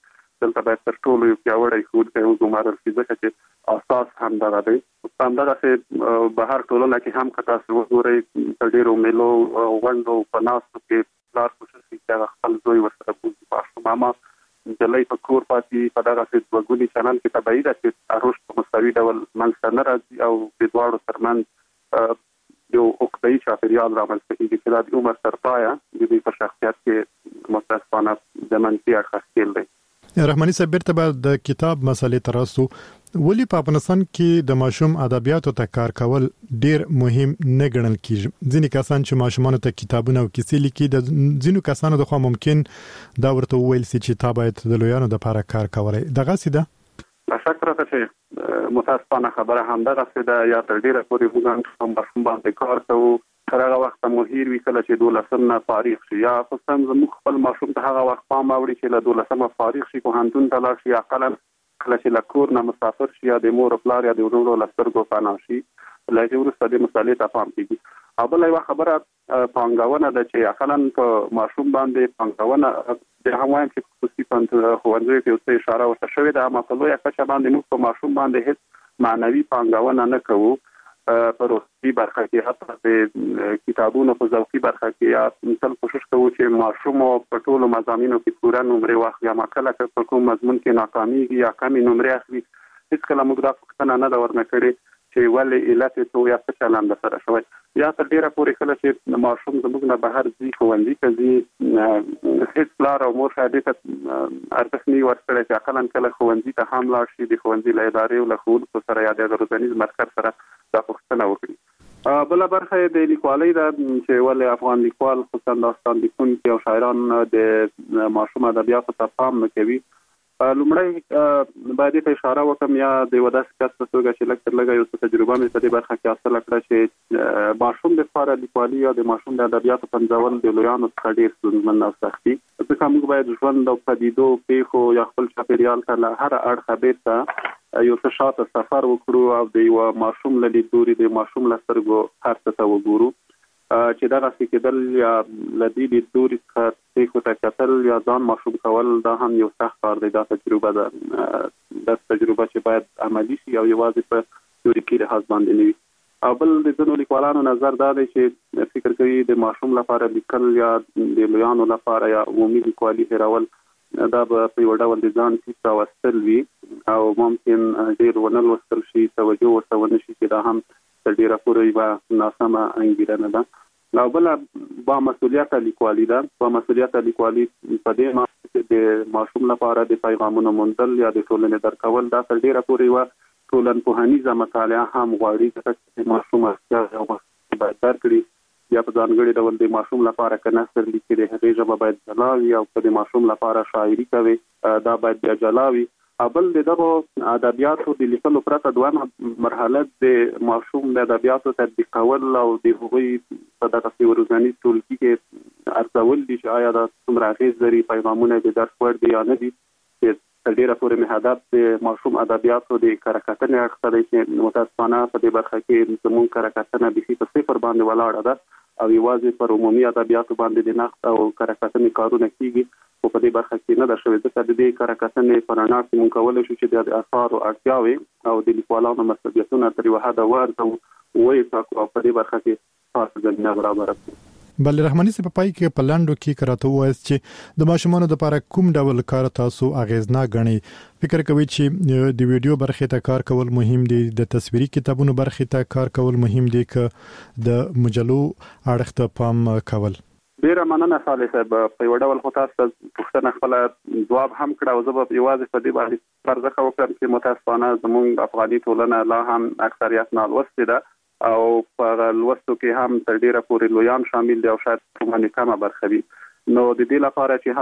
دلته باید تر ټولو یو پیاوړی ښوونکی وګمارل شي ځکه چې اساس همدغه دی. همدغسې بهر ټولنه کې هم که تاسو وګورئ په ډېرو میلو غونډو په ناستو کې پلار کوشش کوي چې هغه خپل زوی ورسره بوځي. ماشوم اما نجلۍ په کور پاتې په دغسې دوهګوني چلند کې طبیعي ده چې رشد په مستوي ډول منځته نه راځي او د دواړو ترمنځ یو عقده‌ایي چاپېریال رامنځته کېږي چې دا د عمر تر پایه د دوی په شخصیت کې متاسفانه د منفي اړخ ښکېل دی. رحماني صاحب بیرته به د کتاب مسلې ته راسو. ولې په افغانستان کې د ماشوم ادبیاتو ته کار کول ډیر مهم نه ګڼل کیږي؟ ځینې کسان چې ماشومانو ته کتابونه او کیسې لیکي د ځینو کسانو د خوا ممکن دا ورته وویل سي چې تا باید د لویانو لپاره کار کولای. دغه سیده شک راته چې متاسفانه خبره همدغه سیده یا تر ډیره پورې موږ هم ماشوم باندې کار کوو تر هغه وخت مو هیر وی کله چې 12 نه فارغ شي یا خصوصا زموږ خپل ماشوم ته هغه وخت پام اوړي چې له 12 فارغ شي پوهنتون ته لاړ شي اقلا کله چې له کور نه مسافر شي یا د مور پلار یا د ورونو له سترګو پناه شي لکه وروسته د مسالې ته پام کیږي. او بل یو خبره پانګونه ده چې اقلا په ماشوم باندې پانګونه د هم وایم چې خصوصي ښوونځیو کې اوس اشاره ورته شوې ده اما په لویه کچه باندې موږ په ماشوم باندې هیڅ معنوي پانګونه نه کوو. په روحي برخه کې حتی د کتابونو په ذوقي برخه کې یا مثلا کوشش کوو چې ماشوم په ټولو مضامینو کې پوره نمرې واخلي یا کله په کوم مضمون کې ناکامېږي یا کمې نمرې اخلي هیڅکله موږ دا پوښتنه نه ده ورنه کړې چې ولې علت یې څه یا څه چلند سره شوی یا تر ډیره پورې کله چې ماشوم زموږ نه بهر ځي ښوونځي ته ځي هیڅ پلار او مور شاید ته ارزښت نه ورکړی چې اقلا کله ښوونځي ته هم لاړ شي د ښوونځي له ادارې او له ښوونکو سره یا د روزنیز مرکز سره دا پوښتنه وکړي. بله برخه د لیکوالۍ ده چې ولې افغان لیکوال خصوصا داستان لیکونکي او شاعران د ماشوم ادبیاتو ته پام نه کوي. لومړی باید ته اشاره وکم یا د یو داسې کس په توګه چې لږ تر لږه یو څه تجربه مې په دې برخه کې حاصله کړه چې ماشوم لپاره لیکوالي یا د ماشوم د ادبیاتو پنځول د لویانو څخه ډېر ستونزمن او سخت دي ځکه موږ باید ژوند او پدیدو پیښو یا خپل چاپېریال ته له هر اړخه بیرته یو څه شاته سفر وکړو او د یو ماشوم له لیدلوري د ماشوم له سترګو هر څه ته وګورو چې دا راځي کېدل یا لدی د دوري څخه پیښو ته کتل یا ځان ماشوم کول دا هم یو سخت کار دی. دا تجربه ده چې باید عملی شي او یوازې په تیوریکي لحاظ باندې نه وي. او بل د ځینو لیکوالانو نظر دا دی چې فکر کوي د ماشوم لپاره لیکل یا د لویانو لپاره یا عمومي لیکوالي هیرول دا به په یو ډول د ځان ټیټ راوستل وي او ممکن ډېر ونه لوستل شي توجه ورته ونه شي چې دا هم تر ډیره پورې به ناسمه انګیرنه ده. او بل با مسؤلیت لیکوالي ده. با مسؤلیت لیکوالي په دې معنی چې د ماشوم لپاره د پیغامونو موندل یا د ټولنې درکول دا تر ډیره پورې ټولنپوهنیزه مطالعه هم غواړي چې ماشوم اړتیا او باید درکړي یا په ځانګړي ډول د ماشوم لپاره که نثر لیکي د هغې ژبه باید جلا وي او که د ماشوم لپاره شاعري کوي دا باید بیا جلا وي. بل د دغو ادبیاتو د لیکلو پرته دویمه مرحله د ماشوم د ادبیاتو تطبیق کول او د هغوی په دغسې روزنیز ټولګي کې ارزول دي چې آیا دا څومره اغېز لري پیغامونه د درس وړ دي یا نه دي. تر ډیره پورې مې هدف د ماشوم ادبیاتو د کره کتنې اړخ ته دی چې متاسفانه په دې برخه کې زموږ کره کتنه بیخي په صفر باندې ولاړه ده او یوازې پر عمومي ادبیاتو باندې د نقد او کره کتنې کارونه کیږي خو په دې برخه کې نه ده شوې ځکه د دې کره کتنې په رڼا کې موږ کولی شو چې د اثارو اړتیاوې او د لیکوالانو مسؤلیتونه تر یوه حده وارزو ویې او په دې برخه کې خاصه زمینه برابره کړو. بل رحماني صاحب په پای کې په لاندو کې کراته وایي چې د ماشومانو لپاره کوم ډول کار تاسو اغیزناک غنئ؟ فکر کوي چې د ویډیو برخه ته کار کول مهم دي، د تصویري کتابونو برخه ته کار کول مهم دي، که د مجلو اړخ ته پام کول؟ ډیره مننه صالح صاحب. په یو ډول خو تاسو پوښتنه خپل ځواب هم کړه او زه به یوازې په دې باندې فرض وکړم چې متاسفانه زموږ افغاني ټولنه لا هم اکثریت نالوستې ده او په لوستو کې هم تر ډیره پورې لویان شامل دي او شاید کومه کمه برخه وي. نو د دې لپاره چې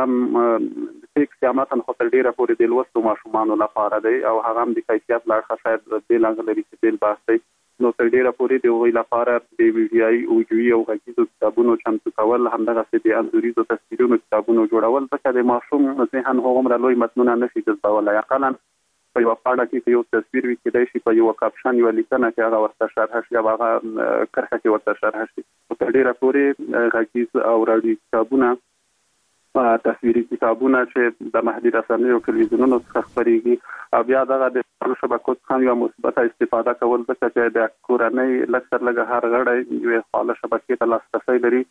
هم ټیکس یا متن خو تر ډیره پورې د لوستو ماشومانو لپاره دی او هغه هم د کیفیت له اړخه شاید بېل اغه لري چې بېل بحث دی. نو تر ډیره پورې د هغوی لپاره د ویډیایي اوډیوي او غږیزو کتابونو چمتو کول همدغسې د انځوریزو تصویرونو کتابونو جوړول ځکه د ماشوم ذهن هغومره لوی متنونه نشي جذبولی. اقلا په یو پاڼه کې یو تصویر وي کېدای شي په یو کاپشن یو لیکنه کې هغه ورته شرح شي او هغه کرښه کې ورته شرح شي. تر ډیره پورې غږیز او راډیو کتابونه تصویري کتابونه چې د محدود رسنیو او ټلویزیونونو څخه خبريږي بیا دغه د شبکو څخه یو مثبت استفاده کول د چې د کورنۍ لکثر لګه هر غړی یو خاله شبکې ته لاسرسي لري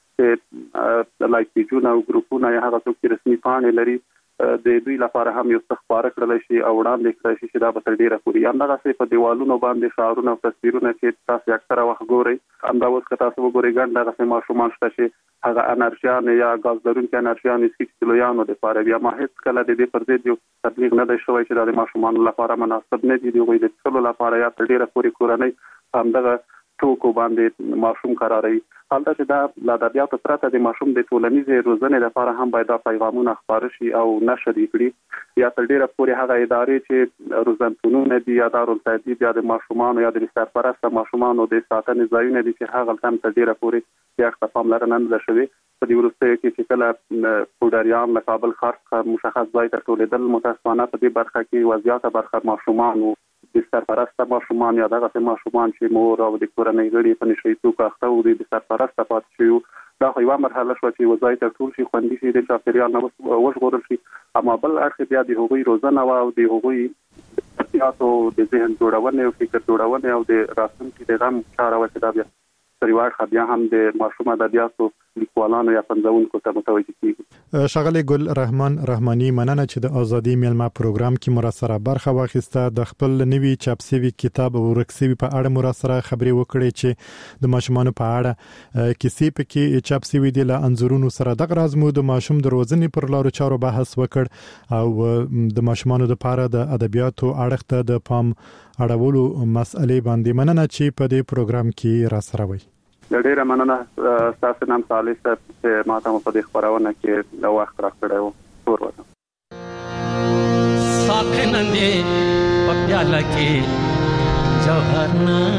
چې لایک پیجونه او ګروپونه یا هغه څوک چې رسمي پاڼې لري د دوی لپاره هم یو څه خبره کړل شي او وړاندې کړل شي چې دا به ډیره پوری همدغه څه په دیوالونو باندې شعارونه او تصویرونه چې تاسو اکثره وخت ګورئ همدا اوس که تاسو وګورئ ګڼ دغه ماشومان شته چې هغه انرژیان یا غاز لرونکي انرژیان چې لویانو د لپاره بیا ما هیڅ کله د دې پر ضد یو تبلیغ نه دی شوی چې د ماشومان لپاره مناسب نه دي دوی د ټولو لپاره یا ډیره پوری کورنۍ همدغه ټوکو باندې ماشوم قراري حالت چې دا ل ادبیاتو پرته د ماشوم د ټولنیزې روزنې لپاره هم باید دا پیغامونه خپاره شي او نشر کړي یا تر ډیره پورې هغه ادارې چې روزنتونونه دي یا دارالتعدید یا د ماشومان یا د سرپرست ماشومان د ساتنې ځایونه دي چې هغه تم تر ډیره پورې یا پاملرنه نه شوي په دې ورسته کې چې کله پودریان له کابل ښار مشخص ځای ته ټولېدل متاسفانه په دې برخه کې وضعیت برخه ماشومان د سرپرست ماشومان یا دغه ماشومان چې مور او د کورنۍ غړي په نشي توګه اخته او د سرپرست پاتې شو دا یو مرحله شو چې وضعیت ټول شي خوندي شي د چاپیریال نه وژغورل شي اما بل اړخ بیا د هغوی روزنه او د هغوی تاسو د ذهن جوړونه او فکر جوړونه او د راتلونکي د غم چاره وکړه بیا پریوار خبیا هم د ماشوم ادبیاتو لیکوالانو یا پنځونکو ته متوجه کیږي شغله ګل رحمان رحماني مننه چې د ازادي میلمه پروګرام کې مراسره برخه واخیسته د خپل نوي چاپسوي کتاب او ورکسوي په اړه مراسره خبري وکړي چې د ماشومان په اړه کیسې پکې چاپسوي دي له انزورونو سره د غرازمو د ماشوم د روزنې پر لارو چارو بحث وکړ او د ماشومان د لپاره د ادبیاتو اړخ ته د پام اړولو مسئلې باندې مننه چې په دې پروګرام کې را سره وي ډیره مننه تاسو نام صالح چې ما ته په دې خبرونه کې د وخت راکړو ټول وته ساکنندې په پیاله کې جوهر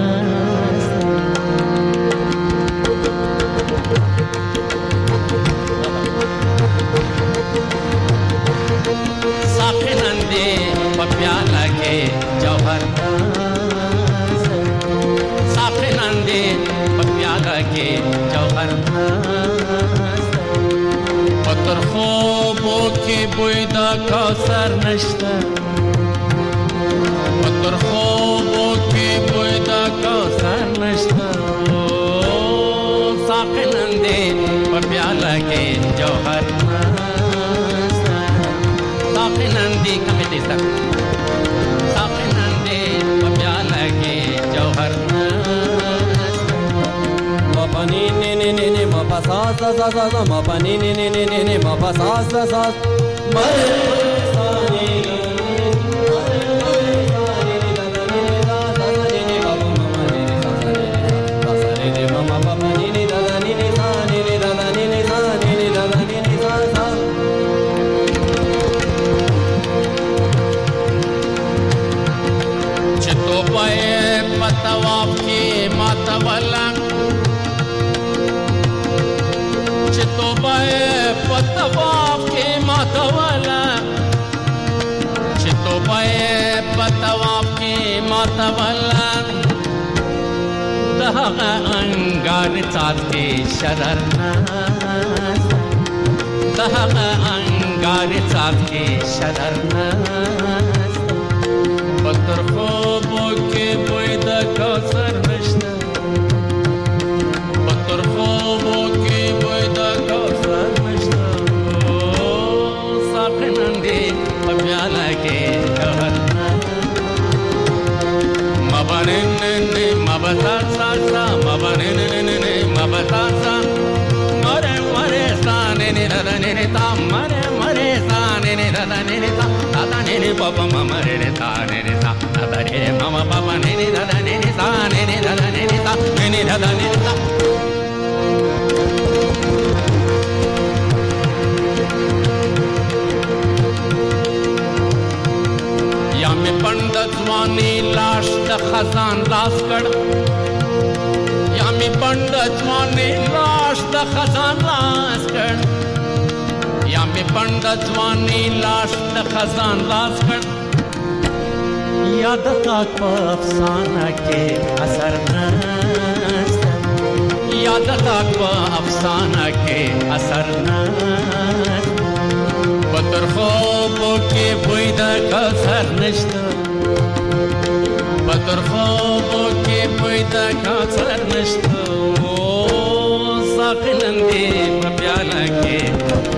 ساکنندې په پیاله کې جوهر के जौहर पत्थर خوبو के बोयदा कौसर नश्ता पत्थर خوبो के बोयदा कौसर नश्ता साकिनंदे प्याला के जौहर साकिनंदी कमेटी तक साकिनंदे प्याला के जौहर ni ni ni ni ni ma pa sa sa sa sa sa ma pa ni ni ni ni ni ni ma pa sa sa sa ma sa ni chito pae patawap ki matawala पतवाफ के मातवाला चितो पाए पतवाफ के मातवाला दहगा अंगार चाँद के शररना दहगा अंगार चाँद के शररना पत्थर خوبو के बोयदा कौसर नश्ता पत्थर خوبو के बोयदा कौसर साकिनंदे प्याला के जौहर मबनने मबसा सा सा मबनने मबसा सा मरे मरे साने ने रदने ने ता मरे मरे साने ने रदने ने ता दादा ने ने पापा मरे ने ताने ने ता दादा ने मामा पापा ने ने रदने ने साने ने रदने ने ता ने रदने ने ता पंड जवानी लाश द खजान लाश कड़ या मी पंड जवानी लाश द खजान लाश कड़ या मी पंड जवानी लाश द खजान लाश कड़ याद ताक अफसाना के असर न याद ताक अफसाना के असर न پتر خوبو کې بوی د کوثر نشته پتر خوبو کې بوی د کوثر نشته او ساقي نن دې په پیاله کې